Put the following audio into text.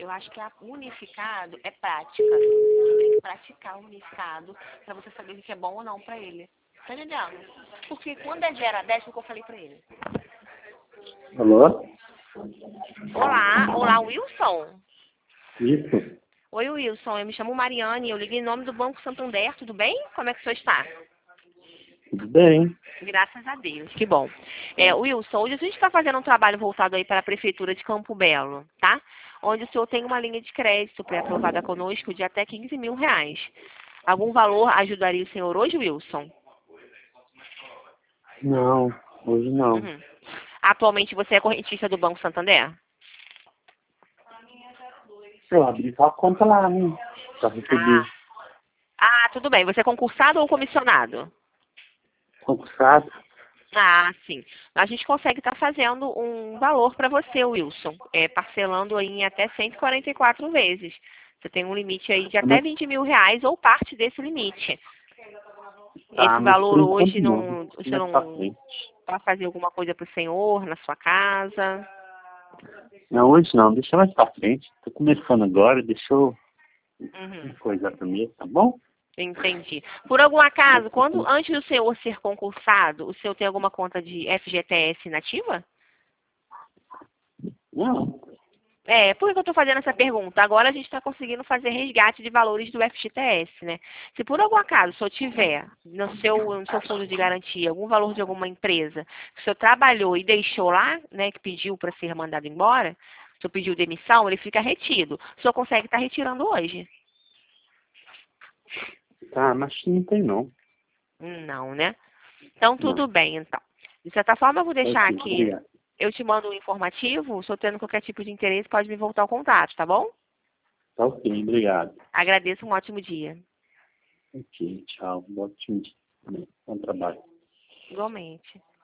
eu acho que a unificado é prática. Você tem que praticar o unificado pra você saber o que é bom ou não pra ele. Tá entendendo? Porque quando é de 0 a 10, foi o que eu falei pra ele. Alô? Olá, Wilson. Isso. Oi, Wilson, eu me chamo Mariane, eu liguei em nome do Banco Santander, tudo bem? Como é que o senhor está? Tudo bem? Graças a Deus, que bom. Wilson, hoje a gente está fazendo um trabalho voltado aí para a Prefeitura de Campo Belo, tá? Onde o senhor tem uma linha de crédito pré-aprovada conosco de até 15 mil reais. Algum valor ajudaria o senhor hoje, Wilson? Não, hoje não. Uhum. Atualmente você é correntista do Banco Santander? Eu abri só a conta lá, né? Pra receber Tudo bem. Você é concursado ou comissionado? concursado. Sim. A gente consegue estar fazendo um valor para você, Wilson, parcelando aí em até 144 vezes. Você tem um limite aí de até 20 mil reais ou parte desse limite. Esse Mas por valor enquanto hoje não. você Mais pra não frente. vai fazer alguma coisa para o senhor, na sua casa? Não, hoje não. Deixa mais pra frente. Tô começando agora, deixa eu Uhum. coisar primeiro, tá bom? Entendi. Por algum acaso, antes do senhor ser concursado, o senhor tem alguma conta de FGTS nativa? Não. Por que eu estou fazendo essa pergunta? Agora a gente está conseguindo fazer resgate de valores do FGTS, né? Se por algum acaso o senhor tiver no seu fundo de garantia algum valor de alguma empresa que o senhor trabalhou e deixou lá, né, que pediu para ser mandado embora, o senhor pediu demissão, ele fica retido. O senhor consegue estar retirando hoje? Tá, mas não tem não. Não, né? Então Não. tudo bem, então. De certa forma, eu vou deixar Ok, aqui, obrigado. eu te mando um informativo, se eu tendo qualquer tipo de interesse, pode me voltar ao contato, tá bom? Tá ok, obrigado. Agradeço, um ótimo dia. Ok, tchau. Bom dia. Bom trabalho. Igualmente.